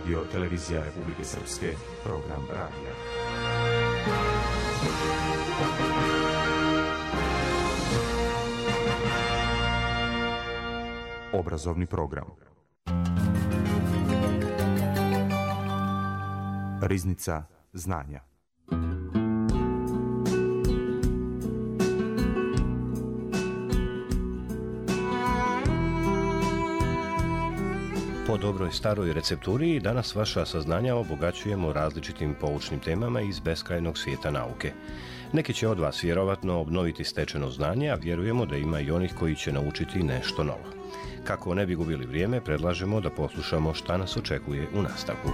Radio Televizija Republike Srpske, program radija. Obrazovni program. Riznica znanja. Po dobroj staroj recepturi danas vaša saznanja obogaćujemo različitim poučnim temama iz beskrajnog svijeta nauke. Neki će od vas vjerovatno obnoviti stečeno znanje, a vjerujemo da ima i onih koji će naučiti nešto novo. Kako ne bi gubili vrijeme, predlažemo da poslušamo šta nas očekuje u nastavku.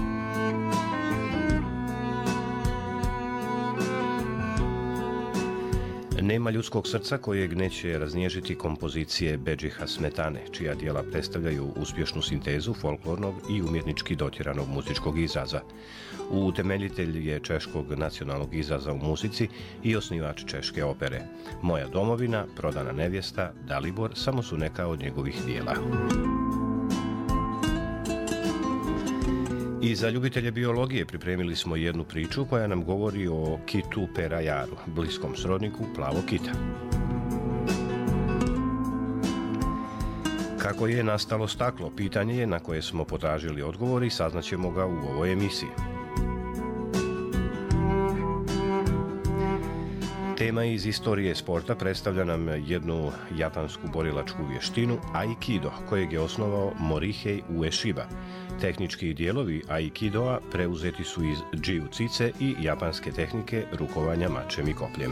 Nema ljudskog srca kojeg neće raznježiti kompozicije Bedžiha Smetane, čija djela predstavljaju uspješnu sintezu folklornog i umjetnički dotjeranog muzičkog izraza. Utemeljitelj je češkog nacionalnog izraza u muzici i osnivač češke opere. Moja domovina, Prodana nevjesta, Dalibor samo su neka od njegovih djela. I za ljubitelje biologije pripremili smo jednu priču koja nam govori o kitu perajaru, bliskom srodniku plavog kita. Kako je nastalo staklo, pitanje je na koje smo potražili odgovor i saznaćemo ga u ovoj emisiji. Tema iz istorije sporta predstavlja nam jednu japansku borilačku vještinu Aikido, kojeg je osnovao Morihei Ueshiba. Tehnički dijelovi Aikidoa preuzeti su iz džiu-cice i japanske tehnike rukovanja mačem i kopljem.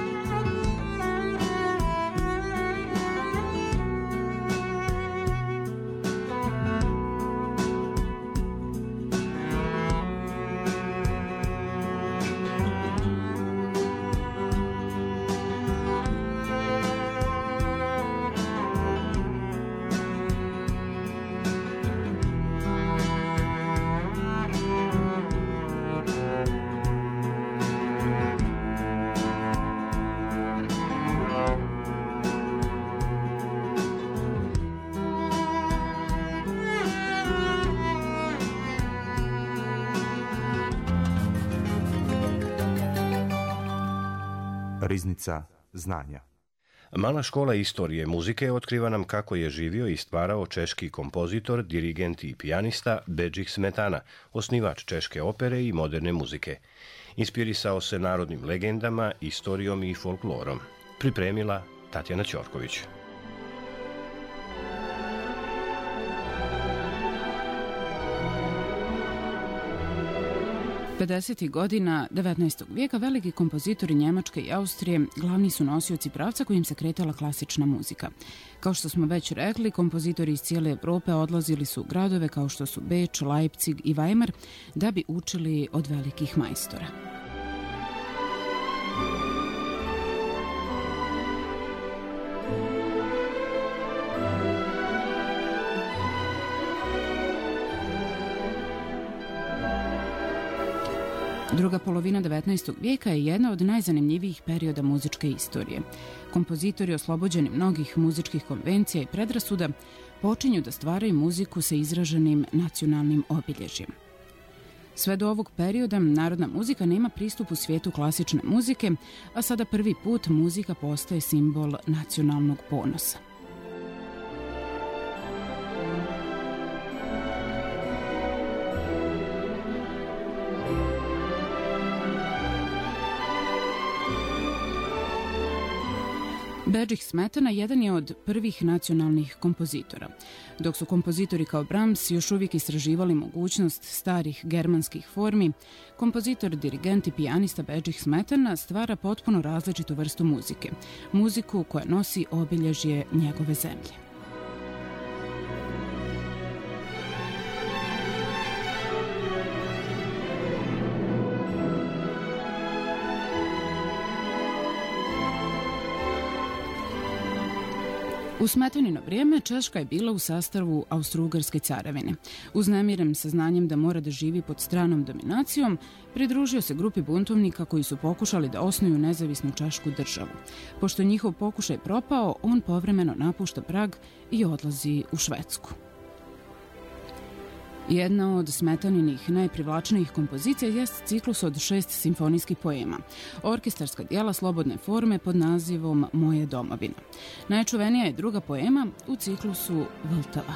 Riznica znanja. Mala škola istorije muzike otkriva nam kako je živio i stvarao češki kompozitor, dirigent i pijanista Bedžih Smetana, osnivač češke opere i moderne muzike. Inspirisao se narodnim legendama, istorijom i folklorom. Pripremila Tatjana Ćorković. 50. godina 19. vijeka veliki kompozitori Njemačke i Austrije glavni su nosioci pravca kojim se kretala klasična muzika. Kao što smo već rekli, kompozitori iz cijele Europe odlazili su u gradove kao što su Beč, Leipzig i Weimar da bi učili od velikih majstora. Druga polovina 19. vijeka je jedna od najzanimljivijih perioda muzičke istorije. Kompozitori, oslobođeni mnogih muzičkih konvencija i predrasuda, počinju da stvaraju muziku sa izraženim nacionalnim obilježjem. Sve do ovog perioda narodna muzika nema pristup u svijetu klasične muzike, a sada prvi put muzika postaje simbol nacionalnog ponosa. Bedžih Smetana jedan je od prvih nacionalnih kompozitora. Dok su kompozitori kao Brahms još uvijek istraživali mogućnost starih germanskih formi, kompozitor, dirigent i pijanista Bedžih Smetana stvara potpuno različitu vrstu muzike. Muziku koja nosi obilježje njegove zemlje. U Smetanino vrijeme Češka je bila u sastavu Austro-Ugarske carevine. Uznemiren saznanjem da mora da živi pod stranom dominacijom, pridružio se grupi buntovnika koji su pokušali da osnuju nezavisnu češku državu. Pošto je njihov pokušaj propao, on povremeno napušta Prag i odlazi u Švedsku. Jedna od Smetaninih najprivlačnijih kompozicija jest ciklus od 6 simfonijskih poema, orkestarska dijela slobodne forme pod nazivom Moje domovina. Najčuvenija je druga poema u ciklusu Vltava.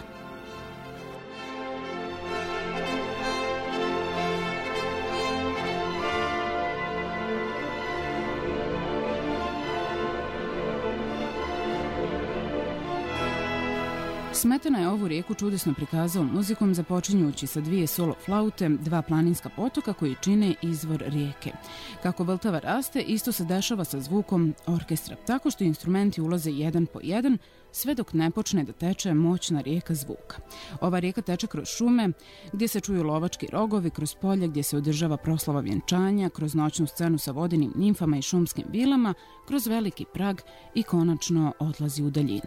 Smetana je ovu rijeku čudesno prikazao muzikom, započinjući sa 2 solo flaute, 2 planinska potoka koji čine izvor rijeke. Kako Vltava raste, isto se dešava sa zvukom orkestra, tako što instrumenti ulaze jedan po jedan, sve dok ne počne da teče moćna rijeka zvuka. Ova rijeka teče kroz šume, gdje se čuju lovački rogovi, kroz polje gdje se održava proslava vjenčanja, kroz noćnu scenu sa vodenim nimfama i šumskim vilama, kroz veliki prag i konačno odlazi u daljinu.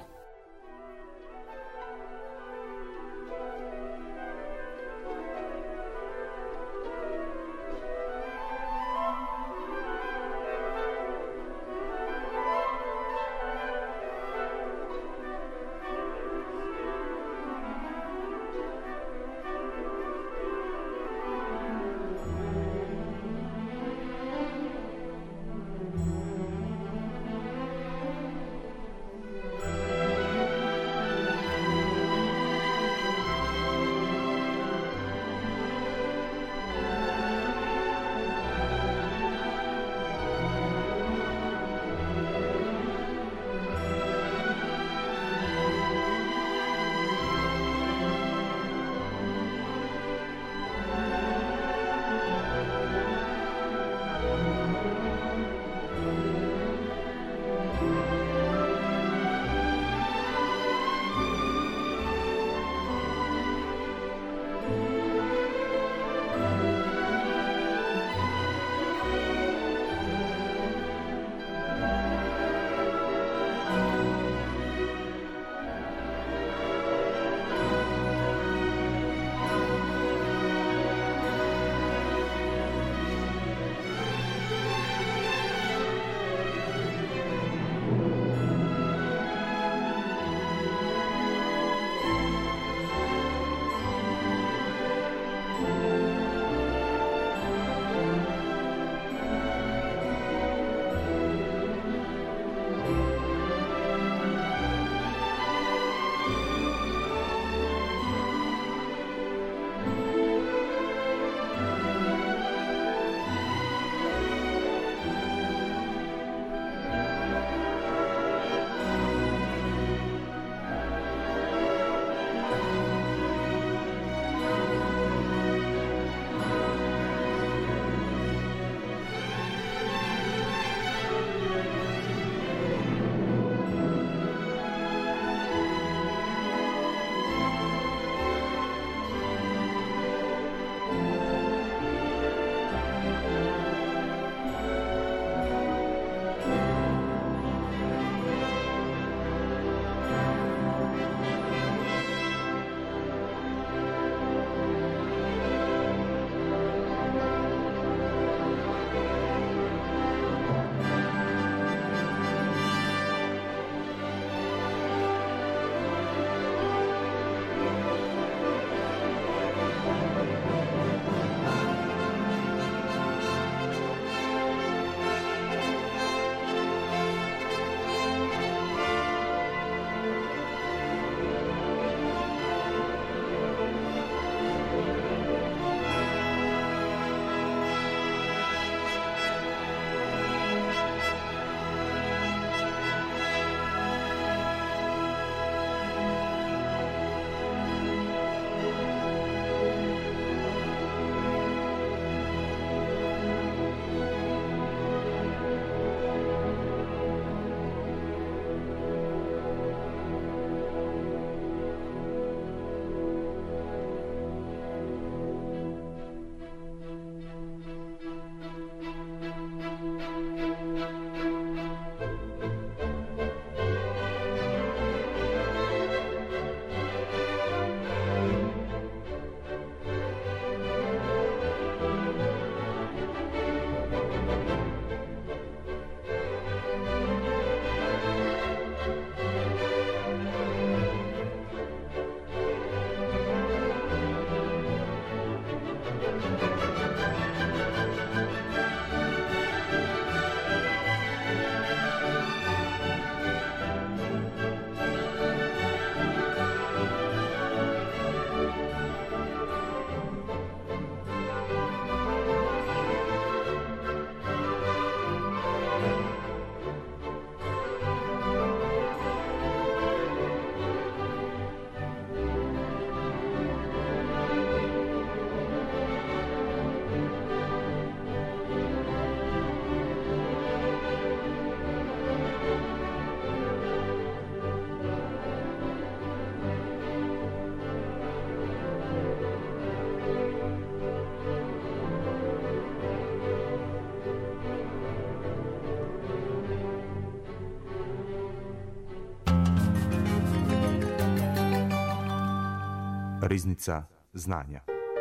Riznica znanja.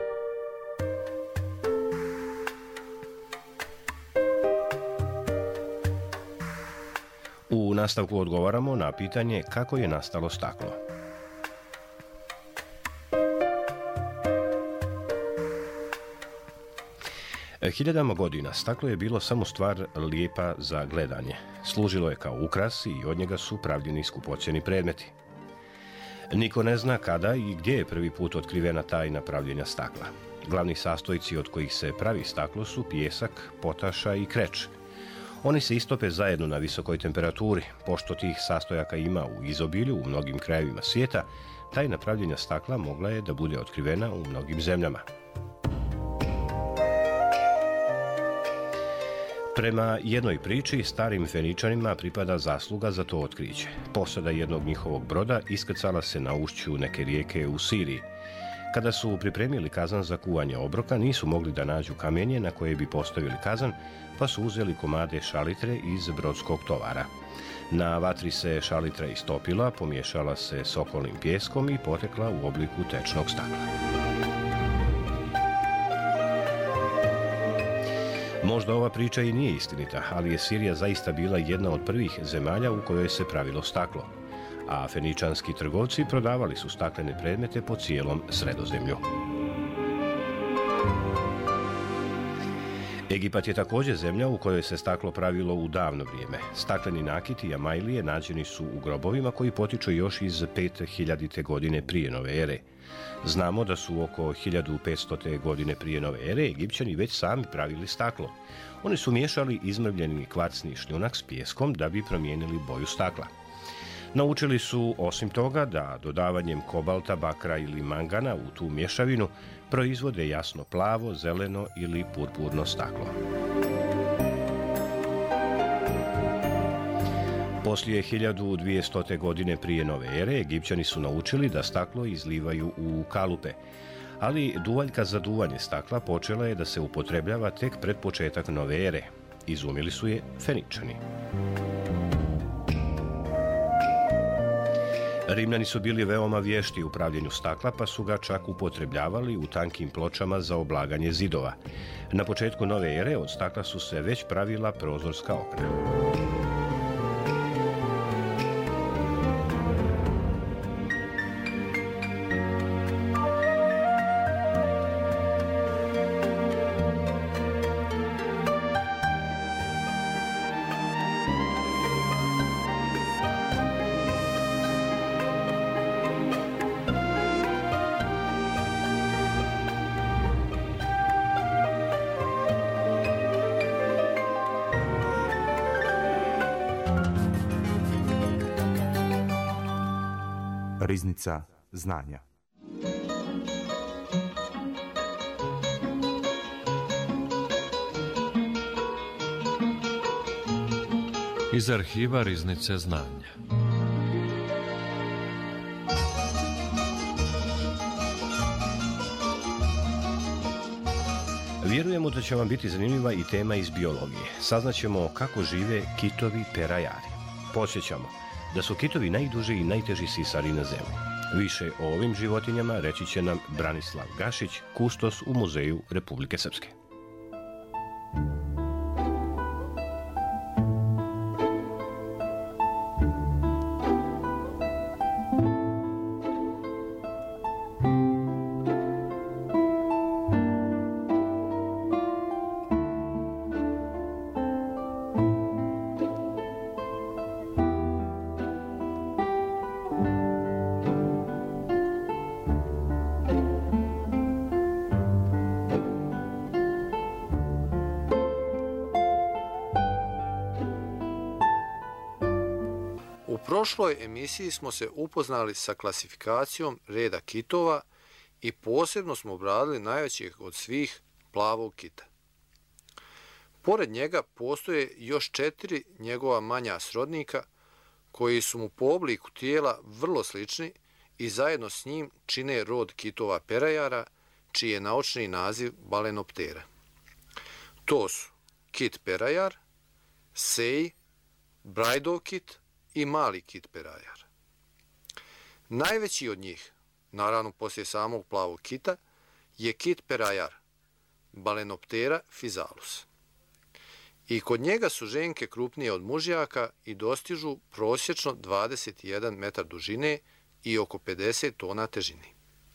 U nastavku odgovaramo na pitanje kako je nastalo staklo. Hiljadama godina staklo je bilo samo stvar lijepa za gledanje. Služilo je kao ukras i od njega su pravljeni skupocjeni predmeti. Niko ne zna kada i gdje je prvi put otkrivena tajna pravljenja stakla. Glavni sastojci od kojih se pravi staklo su pijesak, potaša i kreč. Oni se istope zajedno na visokoj temperaturi. Pošto tih sastojaka ima u izobilju u mnogim krajevima svijeta, tajna pravljenja stakla mogla je da bude otkrivena u mnogim zemljama. Prema jednoj priči, starim Feničanima pripada zasluga za to otkriće. Posada jednog njihovog broda iskrcala se na ušću neke rijeke u Siriji. Kada su pripremili kazan za kuvanje obroka, nisu mogli da nađu kamenje na koje bi postavili kazan, pa su uzeli komade šalitre iz brodskog tovara. Na vatri se šalitra istopila, pomiješala se s okolnim pijeskom i potekla u obliku tečnog stakla. Možda ova priča i nije istinita, ali je Sirija zaista bila jedna od prvih zemalja u kojoj se pravilo staklo, a feničanski trgovci prodavali su staklene predmete po cijelom Sredozemlju. Egipat je također zemlja u kojoj se staklo pravilo u davno vrijeme. Stakleni nakiti i amajlije nađeni su u grobovima koji potiču još iz 5000. godine prije nove ere. Znamo da su oko 1500. godine prije nove ere Egipćani već sami pravili staklo. Oni su miješali izmrvljeni kvarcni šljunak s pijeskom da bi promijenili boju stakla. Naučili su, osim toga, da dodavanjem kobalta, bakra ili mangana u tu mješavinu proizvode jasno plavo, zeleno ili purpurno staklo. Poslije 1200. godine prije nove ere Egipćani su naučili da staklo izlivaju u kalupe, ali duvaljka za duvanje stakla počela je da se upotrebljava tek pred početak nove ere. Izumili su je Feničani. Rimljani su bili veoma vješti u pravljenju stakla, pa su ga čak upotrebljavali u tankim pločama za oblaganje zidova. Na početku nove ere od stakla su se već pravila prozorska okna. Riznica znanja. Iz arhiva Riznice znanja. Vjerujemo da će vam biti zanimljiva i tema iz biologije. Saznaćemo kako žive kitovi perajari. Podsjećamo da su kitovi najduži i najteži sisari na zemlji. Više o ovim životinjama reći će nam Branislav Gašić, kustos u Muzeju Republike Srpske. U prošloj emisiji smo se upoznali sa klasifikacijom reda kitova i posebno smo obradili najvećeg od svih plavog kita. Pored njega postoje još 4 njegova manja srodnika koji su mu po obliku tijela vrlo slični i zajedno s njim čine rod kitova perajara, čiji je naučni naziv balenoptera. To su kit perajar, sej, brajdov kit i mali kit perajar. Najveći od njih, naravno poslije samog plavog kita, je kit perajar, Balenoptera physalus. I kod njega su ženke krupnije od mužjaka i dostižu prosječno 21 metar dužine i oko 50 tona težine.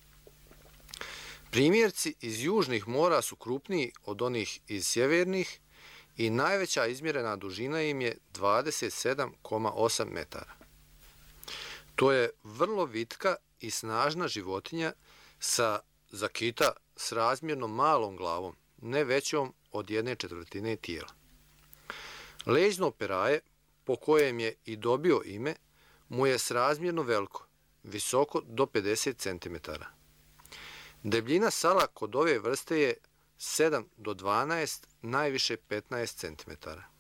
Primjerci iz južnih mora su krupniji od onih iz sjevernih i najveća izmjerena dužina im je 27,8 metara. To je vrlo vitka i snažna životinja za kita s razmjerno malom glavom, ne većom od 1/4 tijela. Leđno peraje, po kojem je i dobio ime, mu je srazmjerno veliko, visoko do 50 cm. Debljina sala kod ove vrste je 7 do 12, najviše 15 cm.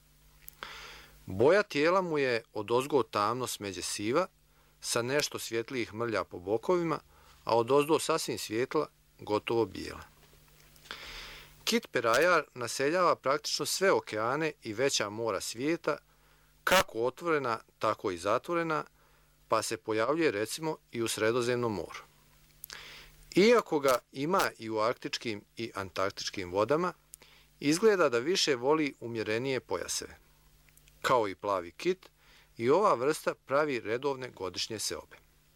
Boja tijela mu je odozgo tamno smeđe siva, sa nešto svjetlijih mrlja po bokovima, a odozdo sasvim svjetla, gotovo bijela. Kit perajar naseljava praktično sve okeane i veća mora svijeta, kako otvorena, tako i zatvorena, pa se pojavljuje recimo i u Sredozemnom moru. Iako ga ima i u arktičkim i antarktičkim vodama, izgleda da više voli umjerenije pojaseve. Kao i plavi kit, i ova vrsta pravi redovne godišnje seobe.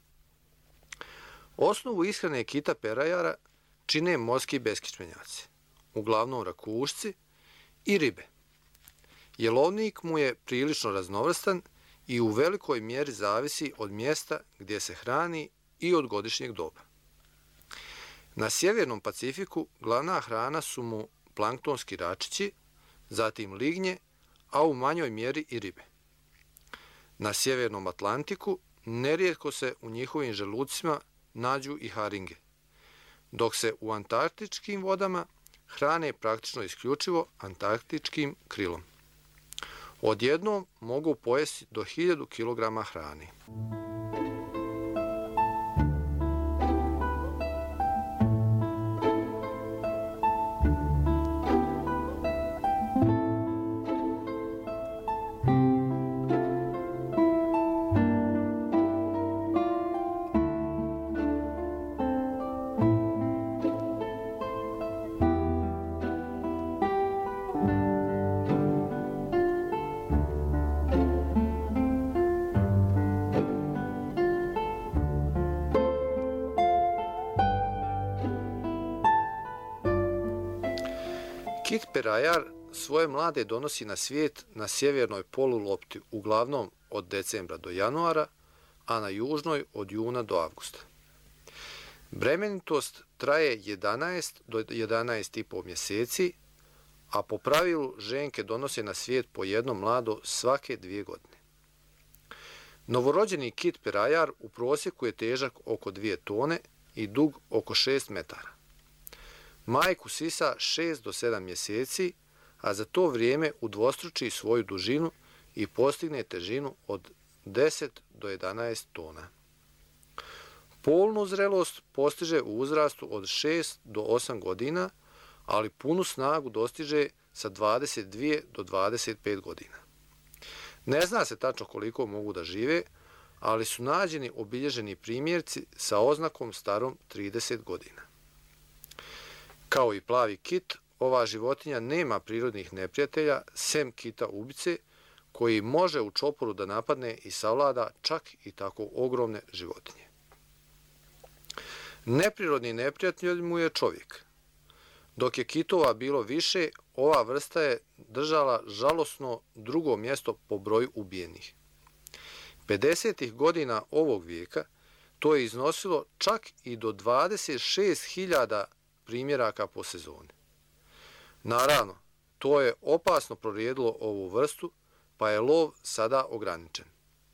Osnovu ishrane kita perajara čine morski beskičmenjaci, uglavnom rakušci i ribe. Jelovnik mu je prilično raznovrstan i u velikoj mjeri zavisi od mjesta gdje se hrani i od godišnjeg doba. Na sjevernom Pacifiku glavna hrana su mu planktonski račići, zatim lignje, a u manjoj mjeri i ribe. Na sjevernom Atlantiku nerijetko se u njihovim želucima nađu i haringe, dok se u antarktičkim vodama hrane praktično isključivo antarktičkim krilom. Odjednom mogu pojesti do 1000 kg hrane. Kit perajar svoje mlade donosi na svijet na sjevernoj polulopti uglavnom od decembra do januara, a na južnoj od juna do avgusta. Bremenitost traje 11 do 11,5 mjeseci, a po pravilu ženke donose na svijet po jedno mlado svake 2 godine. Novorođeni kit perajar u prosjeku je težak oko 2 tone i dug oko 6 metara. Majku sisa 6 do 7 mjeseci, a za to vrijeme udvostruči svoju dužinu i postigne težinu od 10 do 11 tona. Polnu zrelost postiže u uzrastu od 6 do 8 godina, ali punu snagu dostiže sa 22 do 25 godina. Ne zna se tačno koliko mogu da žive, ali su nađeni obilježeni primjerci sa oznakom starom 30 godina. Kao i plavi kit, ova životinja nema prirodnih neprijatelja, sem kita ubice, koji može u čoporu da napadne i savlada čak i tako ogromne životinje. Neprirodni neprijatelj mu je čovjek. Dok je kitova bilo više, ova vrsta je držala žalosno drugo mjesto po broju ubijenih. 50. godina ovog vijeka to je iznosilo čak i do 26.000 primjeraka po sezoni. Naravno, to je opasno prorijedilo ovu vrstu, pa je lov sada ograničen.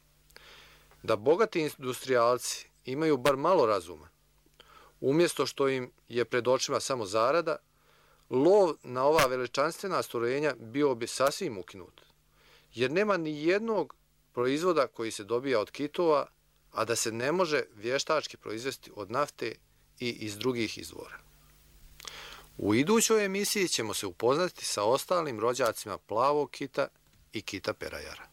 Da bogati industrijalci imaju bar malo razuma, umjesto što im je pred očima samo zarada, lov na ova veličanstvena stvorenja bio bi sasvim ukinut, jer nema ni jednog proizvoda koji se dobija od kitova, a da se ne može vještački proizvesti od nafte i iz drugih izvora. U idućoj emisiji ćemo se upoznati sa ostalim rođacima plavog kita i kita perajara.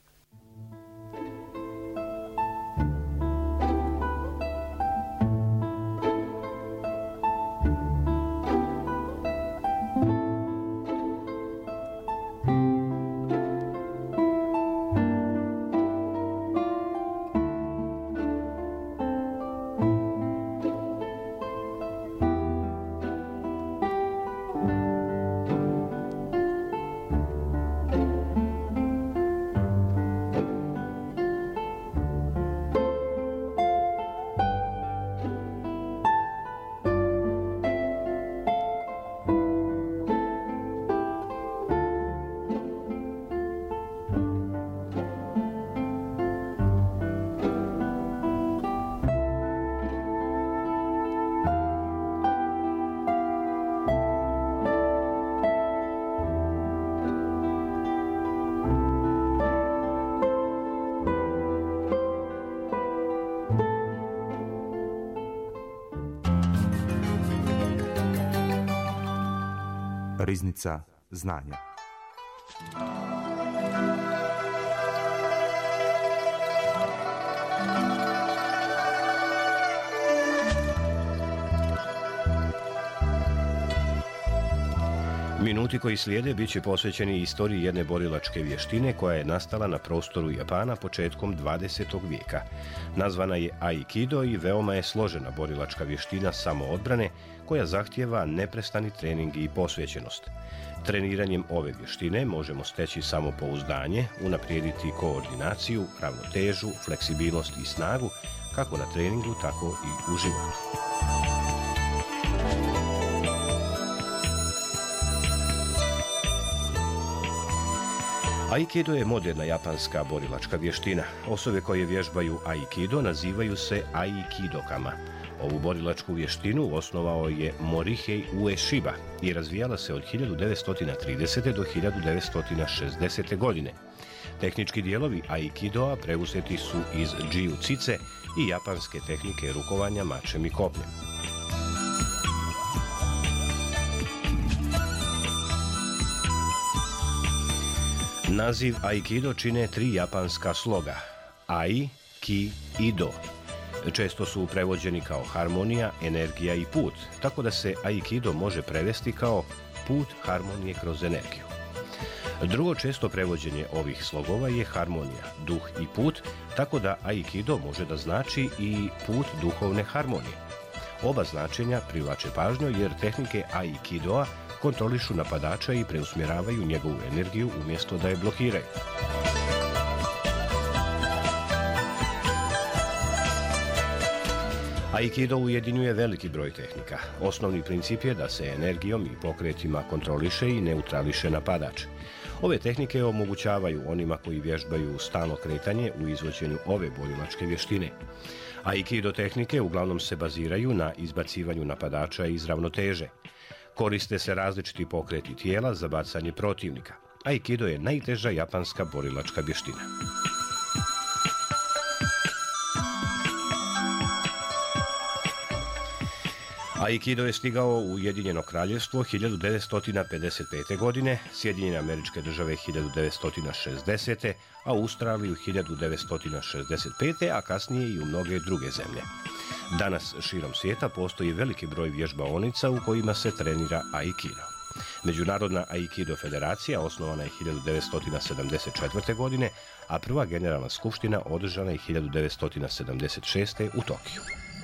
Riznica znanja. Minuti koji slijede bit će posvećeni istoriji jedne borilačke vještine koja je nastala na prostoru Japana početkom 20. vijeka. Nazvana je Aikido i veoma je složena borilačka vještina samoodbrane koja zahtijeva neprestani trening i posvećenost. Treniranjem ove vještine možemo steći samopouzdanje, unaprijediti koordinaciju, ravnotežu, fleksibilnost i snagu, kako na treningu, tako i u životu. Aikido je moderna japanska borilačka vještina. Osobe koje vježbaju Aikido nazivaju se Aikidokama. Ovu borilačku vještinu osnovao je Morihei Ueshiba i razvijala se od 1930. do 1960. godine. Tehnički dijelovi Aikidoa preuzeti su iz Jiu-cice i japanske tehnike rukovanja mačem i kopljem. Naziv Aikido čine 3 japanska sloga Ai, Ki i Do. Često su prevođeni kao harmonija, energija i put, tako da se Aikido može prevesti kao put harmonije kroz energiju. Drugo često prevođenje ovih slogova je harmonija, duh i put, tako da Aikido može da znači i put duhovne harmonije. Oba značenja privlače pažnju jer tehnike Aikidoa kontrolišu napadača i preusmjeravaju njegovu energiju umjesto da je blokiraju. Aikido ujedinjuje veliki broj tehnika. Osnovni princip je da se energijom i pokretima kontroliše i neutrališe napadač. Ove tehnike omogućavaju onima koji vježbaju stalno kretanje u izvođenju ove borilačke vještine. Aikido tehnike uglavnom se baziraju na izbacivanju napadača iz ravnoteže. Koriste se različiti pokreti tijela za bacanje protivnika. Aikido je najteža japanska borilačka vještina. Aikido je stigao u Ujedinjeno kraljevstvo 1955. godine, Sjedinjene Američke Države 1960. Australiju 1965. a kasnije i u mnoge druge zemlje. Danas širom svijeta postoji veliki broj vježbaonica u kojima se trenira Aikido. Međunarodna Aikido federacija osnovana je 1974. godine, a prva generalna skupština održana je 1976. u Tokiju.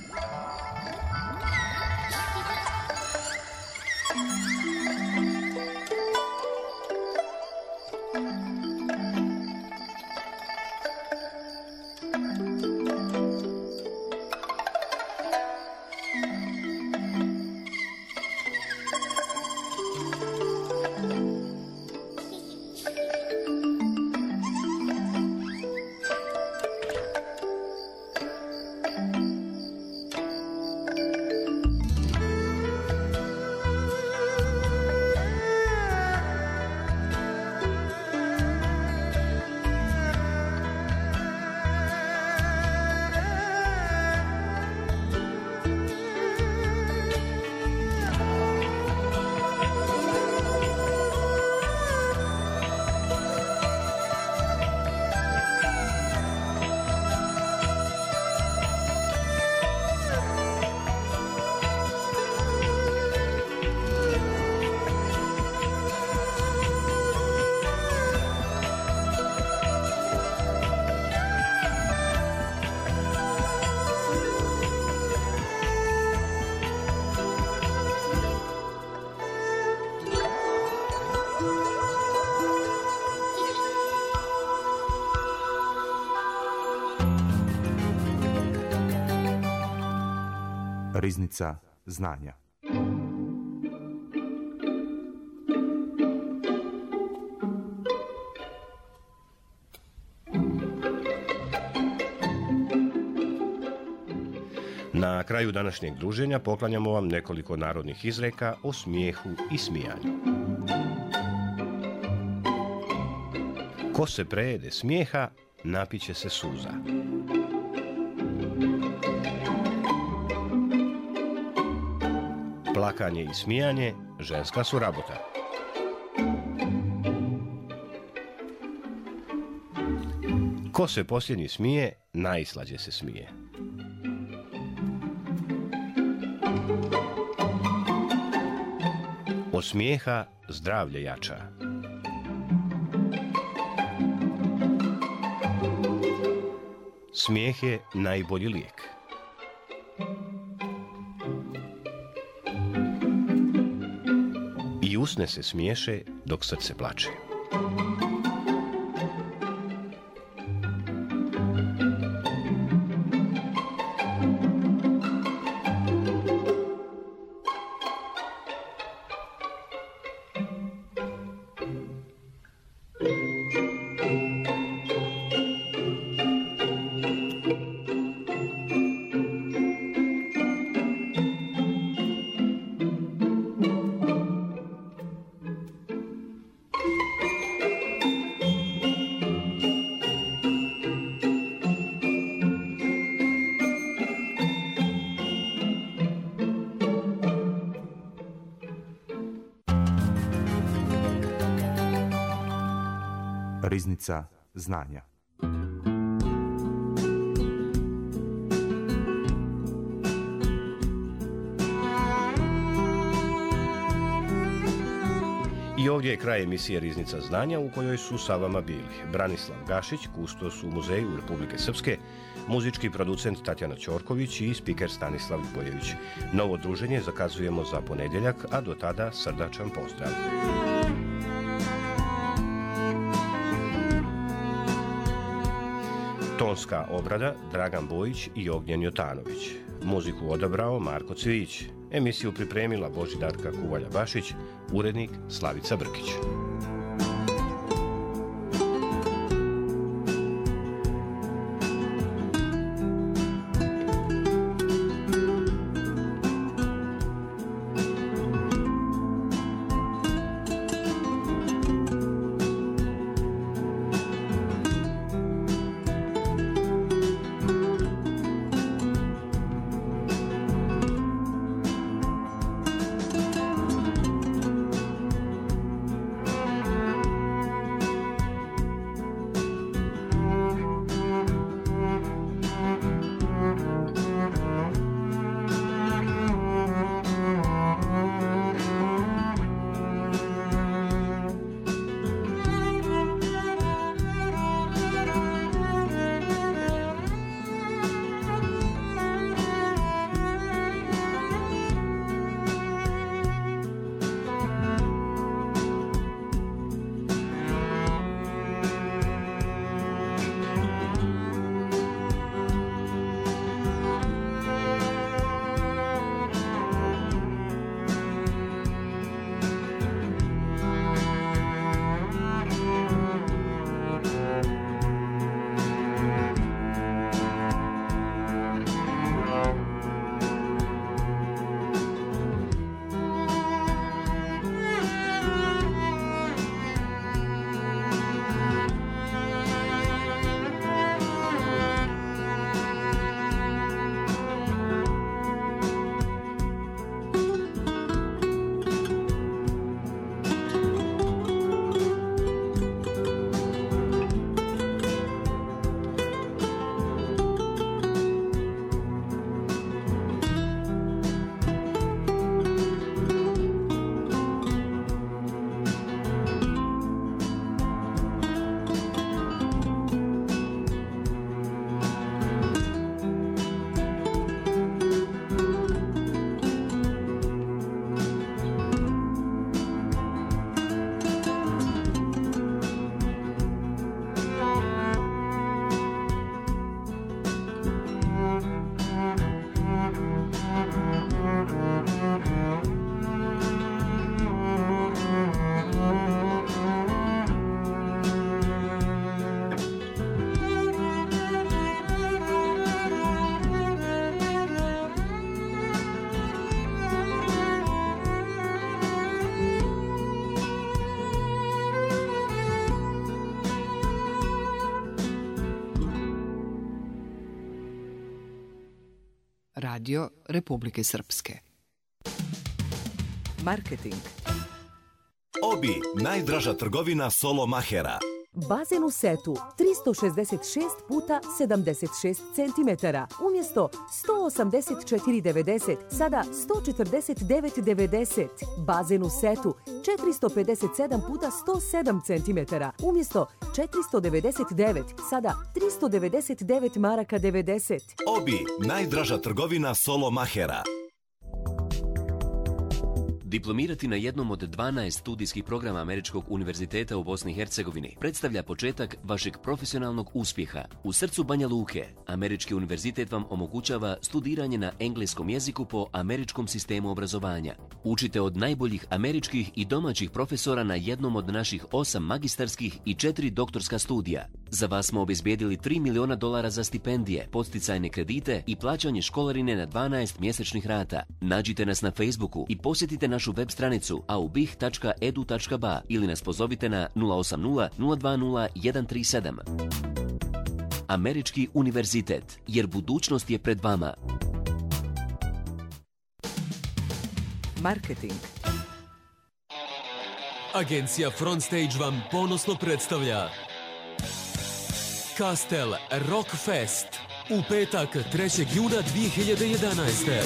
Riznica znanja. Na kraju današnjeg druženja poklanjamo vam nekoliko narodnih izreka o smijehu i smijanju. Ko se prejede smijeha, napiće se suza. Plakanje i smijanje ženska su rabota. Ko se posljednji smije, najslađe se smije. Od smijeha zdravlje jača. Smijeh je najbolji lijek. I usne se smiješe dok srce plače. Riznica znanja. I ovdje je kraj emisije Riznica znanja u kojoj su sa vama bili Branislav Gašić, kustos u Muzeju Republike Srpske, muzički producent Tatjana Ćorković i spiker Stanislav Bojević. Novo druženje zakazujemo za ponedjeljak, a do tada srdačan pozdrav. Tonska obrada Dragan Bojić i Ognjen Jotanović. Muziku odabrao Marko Cvijić. Emisiju pripremila Božidarka Kuvalja-Bašić, urednik Slavica Brkić. Radio Republike Srpske. Marketing. Obi, najdraža trgovina Solo Mahera. Bazen u setu 366 puta 76 cm. Umjesto 184,90, sada 149,90. Bazen u setu 457 puta 107 cm. Umjesto 499, sada 399 maraka 90. Obi, najdraža trgovina Solo Mahera. Diplomirati na jednom od 12 studijskih programa Američkog univerziteta u Bosni i Hercegovini predstavlja početak vašeg profesionalnog uspjeha. U srcu Banja Luke, Američki univerzitet vam omogućava studiranje na engleskom jeziku po američkom sistemu obrazovanja. Učite od najboljih američkih i domaćih profesora na jednom od naših 8 magistarskih i 4 doktorska studija. Za vas smo obezbijedili $3 miliona za stipendije, podsticajne kredite i plaćanje školarine na 12 mjesečnih rata. Nađite nas na Facebooku i posjetite našu web stranicu aubih.edu.ba ili nas pozovite na 080 020 137. Američki univerzitet, jer budućnost je pred vama. Marketing. Agencija Frontstage vam ponosno predstavlja Castel Rock Fest u petak 3. juna 2011.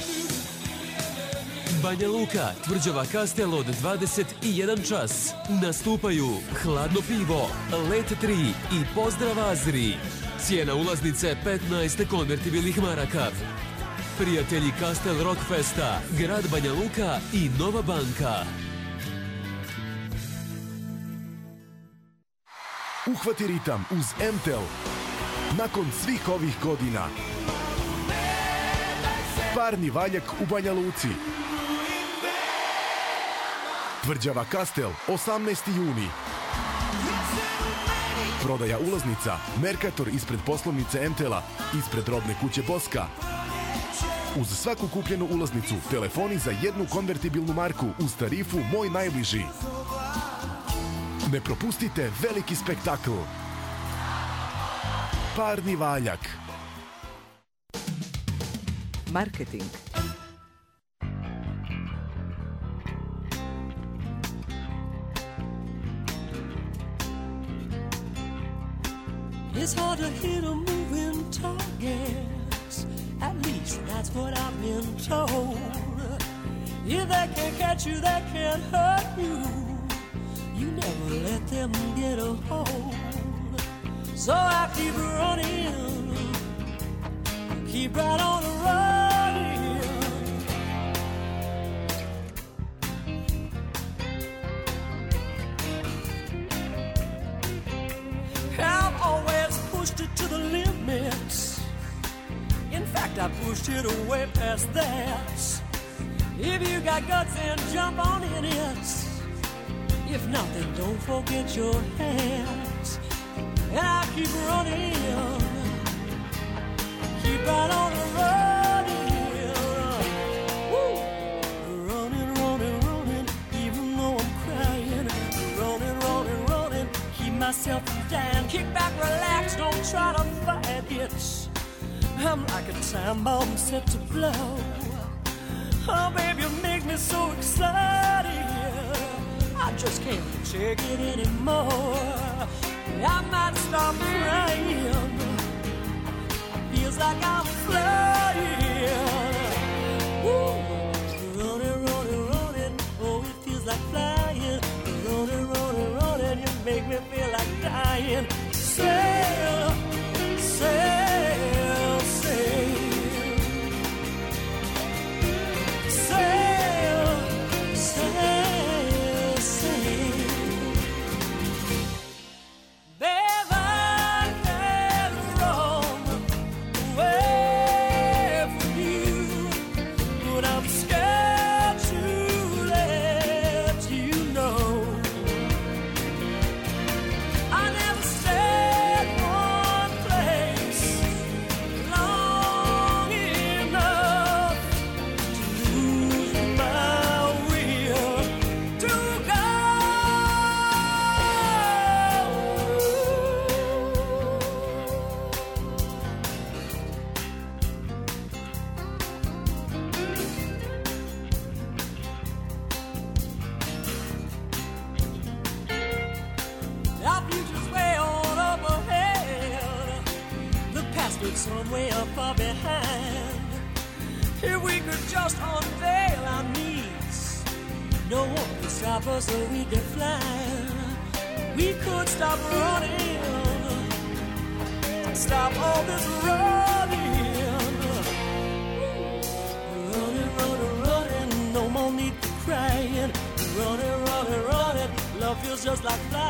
Banja Luka, tvrđava Castel od 21 čas. Nastupaju Hladno pivo, Let 3 i Pozdrav Azri. Cijena ulaznice 15 konvertibilnih maraka. Prijatelji Castel Rock Festa, grad Banja Luka i Nova Banka. Uhvati ritam uz MTEL. Nakon svih ovih godina. Parni valjak u Banja Luci. Tvrđava Castel, 18. juni. Prodaja ulaznica, Mercator ispred poslovnice MTEL-a, ispred robne kuće Boska. Uz svaku kupljenu ulaznicu, telefoni za jednu konvertibilnu marku uz tarifu Moj najbliži. Ne propustite veliki spektakl. Parni valjak. Marketing. It's hard to hit a moving target. At least that's what I've been told. If they can't catch you, they can't hurt you. You never let them get a hold. So I keep running, keep right on running. I've always pushed it to the limits. In fact, I pushed it way past that. If you got guts, then jump on in it. If not, then don't forget your hands. And I keep running, keep right on running. Woo! Running, running, running, even though I'm crying. Running, running, running, keep myself from dying. Kick back, relax, don't try to fight it. I'm like a time bomb set to blow. Oh, baby, you make me so excited. I just can't take it anymore. I might stop crying. Feels like I'm flying. Woo. Running, running, running. Oh, it feels like flying. Running, running, running. You make me feel like dying. Sail, sail, sail. Sail, sail, sail. There I can roam away. left far behind. If we could just unveil our needs, no one could stop us so we could fly. We could stop running, stop all this running. Running, running, running, no more need for crying. Running, running, running, love feels just like flying.